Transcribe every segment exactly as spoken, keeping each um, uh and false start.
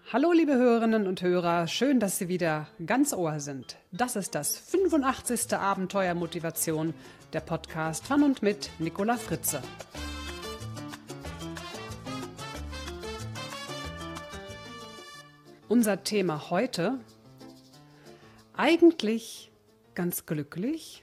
Hallo liebe Hörerinnen und Hörer, schön, dass Sie wieder ganz Ohr sind. Das ist das fünfundachtzigste Abenteuer Motivation, der Podcast von und mit Nicola Fritze. Unser Thema heute: eigentlich ganz glücklich?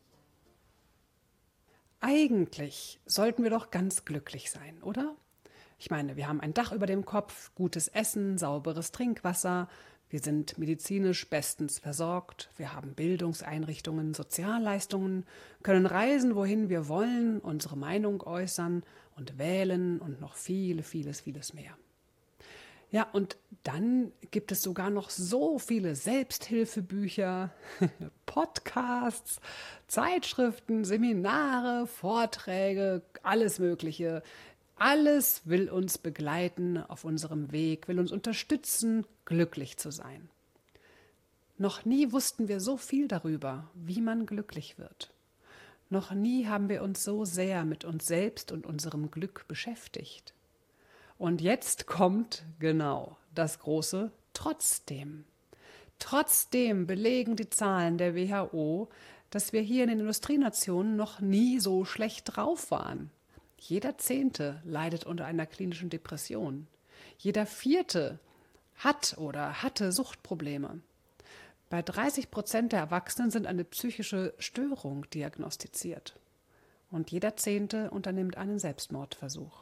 Eigentlich sollten wir doch ganz glücklich sein, oder? Ich meine, wir haben ein Dach über dem Kopf, gutes Essen, sauberes Trinkwasser, wir sind medizinisch bestens versorgt, wir haben Bildungseinrichtungen, Sozialleistungen, können reisen, wohin wir wollen, unsere Meinung äußern und wählen und noch viele, vieles, vieles mehr. Ja, und dann gibt es sogar noch so viele Selbsthilfebücher, Podcasts, Zeitschriften, Seminare, Vorträge, alles Mögliche. Alles will uns begleiten auf unserem Weg, will uns unterstützen, glücklich zu sein. Noch nie wussten wir so viel darüber, wie man glücklich wird. Noch nie haben wir uns so sehr mit uns selbst und unserem Glück beschäftigt. Und jetzt kommt genau das große Trotzdem. Trotzdem belegen die Zahlen der W H O, dass wir hier in den Industrienationen noch nie so schlecht drauf waren. Jeder Zehnte leidet unter einer klinischen Depression. Jeder Vierte hat oder hatte Suchtprobleme. Bei dreißig Prozent der Erwachsenen sind eine psychische Störung diagnostiziert. Und jeder Zehnte unternimmt einen Selbstmordversuch.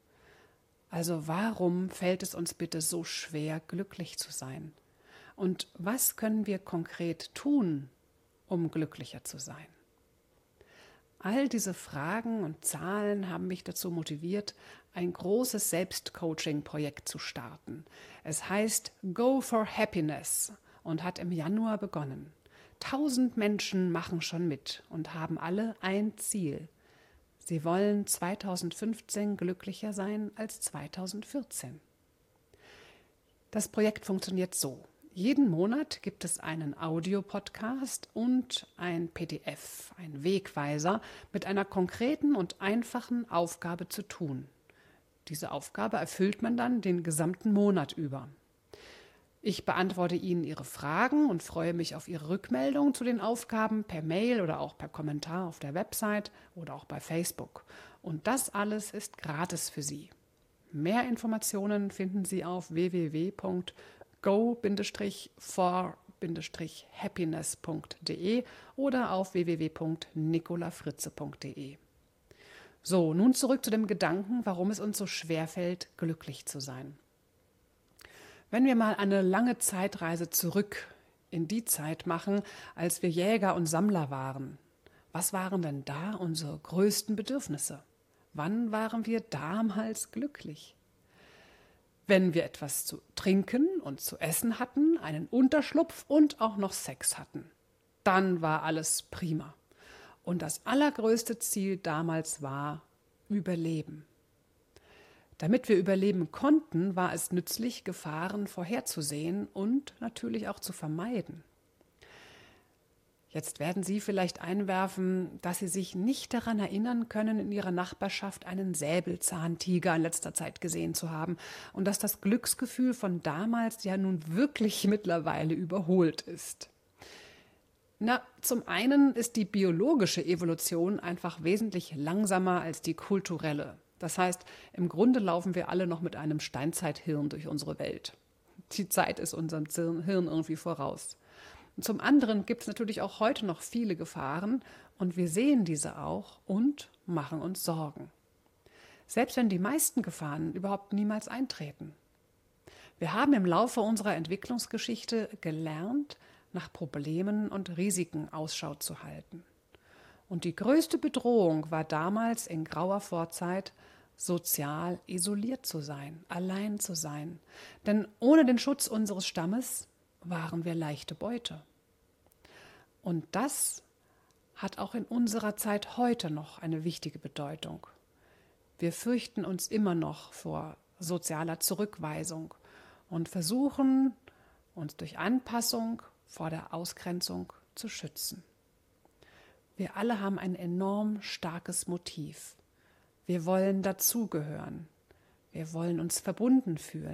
Also warum fällt es uns bitte so schwer, glücklich zu sein? Und was können wir konkret tun, um glücklicher zu sein? All diese Fragen und Zahlen haben mich dazu motiviert, ein großes Selbstcoaching-Projekt zu starten. Es heißt Go for Happiness und hat im Januar begonnen. Tausend Menschen machen schon mit und haben alle ein Ziel. Sie wollen zweitausendfünfzehn glücklicher sein als zweitausendvierzehn. Das Projekt funktioniert so. Jeden Monat gibt es einen Audiopodcast und ein P D F, ein Wegweiser mit einer konkreten und einfachen Aufgabe zu tun. Diese Aufgabe erfüllt man dann den gesamten Monat über. Ich beantworte Ihnen Ihre Fragen und freue mich auf Ihre Rückmeldung zu den Aufgaben per Mail oder auch per Kommentar auf der Website oder auch bei Facebook. Und das alles ist gratis für Sie. Mehr Informationen finden Sie auf w w w punkt go for happiness punkt de oder auf w w w punkt nicola fritze punkt de. So, nun zurück zu dem Gedanken, warum es uns so schwerfällt, glücklich zu sein. Wenn wir mal eine lange Zeitreise zurück in die Zeit machen, als wir Jäger und Sammler waren, was waren denn da unsere größten Bedürfnisse? Wann waren wir damals glücklich? Wenn wir etwas zu trinken und zu essen hatten, einen Unterschlupf und auch noch Sex hatten, dann war alles prima. Und das allergrößte Ziel damals war Überleben. Damit wir überleben konnten, war es nützlich, Gefahren vorherzusehen und natürlich auch zu vermeiden. Jetzt werden Sie vielleicht einwerfen, dass Sie sich nicht daran erinnern können, in Ihrer Nachbarschaft einen Säbelzahntiger in letzter Zeit gesehen zu haben und dass das Glücksgefühl von damals ja nun wirklich mittlerweile überholt ist. Na, zum einen ist die biologische Evolution einfach wesentlich langsamer als die kulturelle. Das heißt, im Grunde laufen wir alle noch mit einem Steinzeithirn durch unsere Welt. Die Zeit ist unserem Hirn irgendwie voraus. Und zum anderen gibt es natürlich auch heute noch viele Gefahren und wir sehen diese auch und machen uns Sorgen. Selbst wenn die meisten Gefahren überhaupt niemals eintreten. Wir haben im Laufe unserer Entwicklungsgeschichte gelernt, nach Problemen und Risiken Ausschau zu halten. Und die größte Bedrohung war damals in grauer Vorzeit, sozial isoliert zu sein, allein zu sein. Denn ohne den Schutz unseres Stammes waren wir leichte Beute. Und das hat auch in unserer Zeit heute noch eine wichtige Bedeutung. Wir fürchten uns immer noch vor sozialer Zurückweisung und versuchen, uns durch Anpassung vor der Ausgrenzung zu schützen. Wir alle haben ein enorm starkes Motiv. Wir wollen dazugehören. Wir wollen uns verbunden fühlen,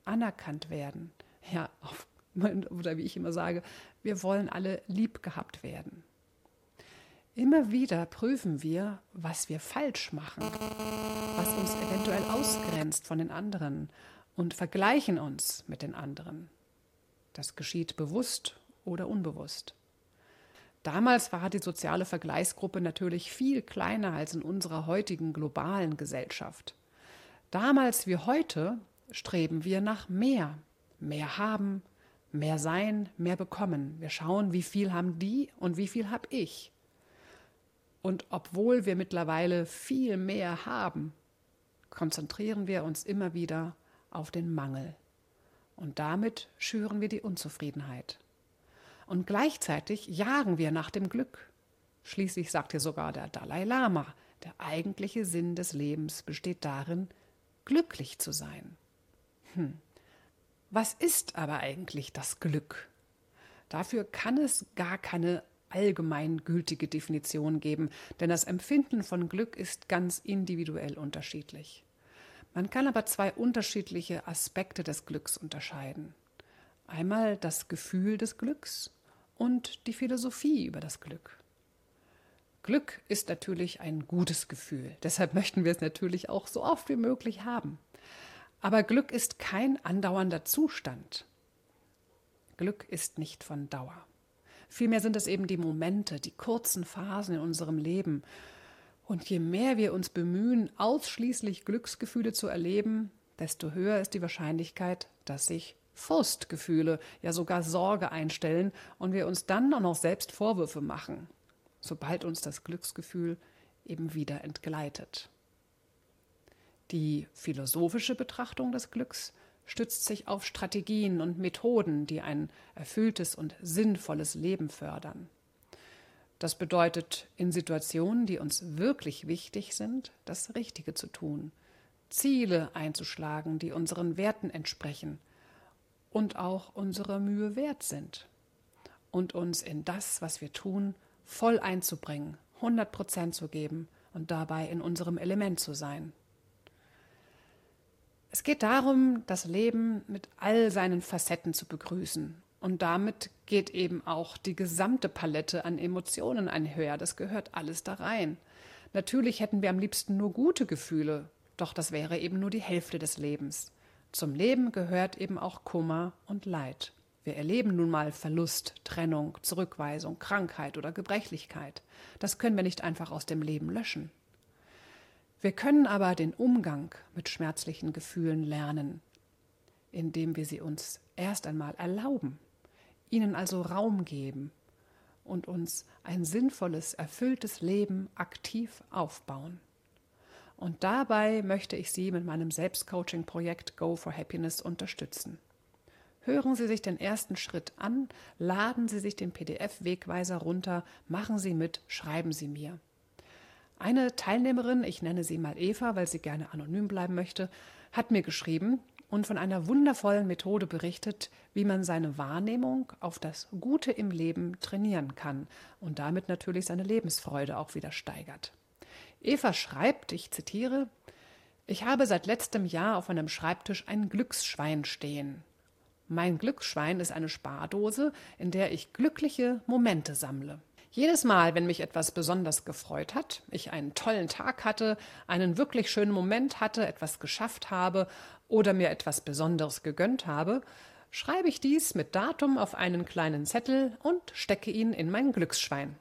anerkannt werden. Ja, auf, oder wie ich immer sage, wir wollen alle lieb gehabt werden. Immer wieder prüfen wir, was wir falsch machen, was uns eventuell ausgrenzt von den anderen und vergleichen uns mit den anderen. Das geschieht bewusst oder unbewusst. Damals war die soziale Vergleichsgruppe natürlich viel kleiner als in unserer heutigen globalen Gesellschaft. Damals wie heute streben wir nach mehr. Mehr haben, mehr sein, mehr bekommen. Wir schauen, wie viel haben die und wie viel habe ich. Und obwohl wir mittlerweile viel mehr haben, konzentrieren wir uns immer wieder auf den Mangel. Und damit schüren wir die Unzufriedenheit. Und gleichzeitig jagen wir nach dem Glück. Schließlich sagt hier sogar der Dalai Lama, der eigentliche Sinn des Lebens besteht darin, glücklich zu sein. Hm. Was ist aber eigentlich das Glück? Dafür kann es gar keine allgemeingültige Definition geben, denn das Empfinden von Glück ist ganz individuell unterschiedlich. Man kann aber zwei unterschiedliche Aspekte des Glücks unterscheiden. Einmal das Gefühl des Glücks und die Philosophie über das Glück. Glück ist natürlich ein gutes Gefühl, deshalb möchten wir es natürlich auch so oft wie möglich haben. Aber Glück ist kein andauernder Zustand. Glück ist nicht von Dauer. Vielmehr sind es eben die Momente, die kurzen Phasen in unserem Leben. Und je mehr wir uns bemühen, ausschließlich Glücksgefühle zu erleben, desto höher ist die Wahrscheinlichkeit, dass sich Frustgefühle, ja sogar Sorge einstellen und wir uns dann auch noch selbst Vorwürfe machen, sobald uns das Glücksgefühl eben wieder entgleitet. Die philosophische Betrachtung des Glücks stützt sich auf Strategien und Methoden, die ein erfülltes und sinnvolles Leben fördern. Das bedeutet, in Situationen, die uns wirklich wichtig sind, das Richtige zu tun, Ziele einzuschlagen, die unseren Werten entsprechen und auch unsere Mühe wert sind, und uns in das, was wir tun, voll einzubringen, hundert Prozent zu geben und dabei in unserem Element zu sein. Es geht darum, das Leben mit all seinen Facetten zu begrüßen. Und damit geht eben auch die gesamte Palette an Emotionen einher. Das gehört alles da rein. Natürlich hätten wir am liebsten nur gute Gefühle, doch das wäre eben nur die Hälfte des Lebens. Zum Leben gehört eben auch Kummer und Leid. Wir erleben nun mal Verlust, Trennung, Zurückweisung, Krankheit oder Gebrechlichkeit. Das können wir nicht einfach aus dem Leben löschen. Wir können aber den Umgang mit schmerzlichen Gefühlen lernen, indem wir sie uns erst einmal erlauben, ihnen also Raum geben und uns ein sinnvolles, erfülltes Leben aktiv aufbauen. Und dabei möchte ich Sie mit meinem Selbstcoaching-Projekt Go for Happiness unterstützen. Hören Sie sich den ersten Schritt an, laden Sie sich den P D F-Wegweiser runter, machen Sie mit, schreiben Sie mir. Eine Teilnehmerin, ich nenne sie mal Eva, weil sie gerne anonym bleiben möchte, hat mir geschrieben und von einer wundervollen Methode berichtet, wie man seine Wahrnehmung auf das Gute im Leben trainieren kann und damit natürlich seine Lebensfreude auch wieder steigert. Eva schreibt, ich zitiere, Ich habe seit letztem Jahr auf meinem Schreibtisch ein Glücksschwein stehen. Mein Glücksschwein ist eine Spardose, in der ich glückliche Momente sammle. Jedes Mal, wenn mich etwas besonders gefreut hat, ich einen tollen Tag hatte, einen wirklich schönen Moment hatte, etwas geschafft habe oder mir etwas Besonderes gegönnt habe, schreibe ich dies mit Datum auf einen kleinen Zettel und stecke ihn in mein Glücksschwein.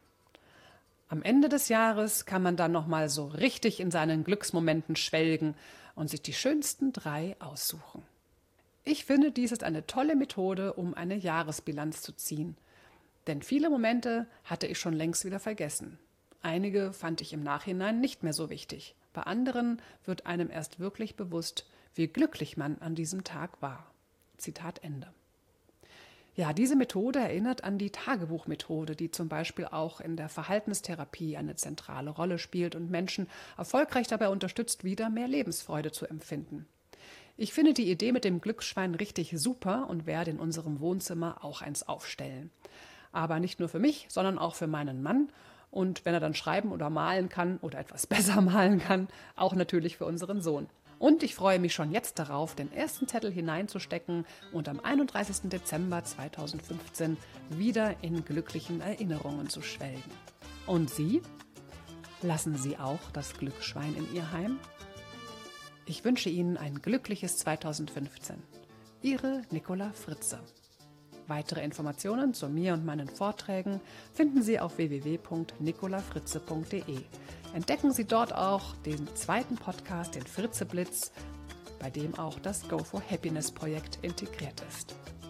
Am Ende des Jahres kann man dann nochmal so richtig in seinen Glücksmomenten schwelgen und sich die schönsten drei aussuchen. Ich finde, dies ist eine tolle Methode, um eine Jahresbilanz zu ziehen. Denn viele Momente hatte ich schon längst wieder vergessen. Einige fand ich im Nachhinein nicht mehr so wichtig. Bei anderen wird einem erst wirklich bewusst, wie glücklich man an diesem Tag war. Zitat Ende. Ja, diese Methode erinnert an die Tagebuchmethode, die zum Beispiel auch in der Verhaltenstherapie eine zentrale Rolle spielt und Menschen erfolgreich dabei unterstützt, wieder mehr Lebensfreude zu empfinden. Ich finde die Idee mit dem Glücksschwein richtig super und werde in unserem Wohnzimmer auch eins aufstellen. Aber nicht nur für mich, sondern auch für meinen Mann und wenn er dann schreiben oder malen kann oder etwas besser malen kann, auch natürlich für unseren Sohn. Und ich freue mich schon jetzt darauf, den ersten Zettel hineinzustecken und am einunddreißigsten Dezember zweitausendfünfzehn wieder in glücklichen Erinnerungen zu schwelgen. Und Sie? Lassen Sie auch das Glücksschwein in Ihr Heim? Ich wünsche Ihnen ein glückliches zweitausendfünfzehn. Ihre Nicola Fritze. Weitere Informationen zu mir und meinen Vorträgen finden Sie auf w w w punkt nicola fritze punkt d e. Entdecken Sie dort auch den zweiten Podcast, den Fritze Blitz, bei dem auch das Go for Happiness Projekt integriert ist.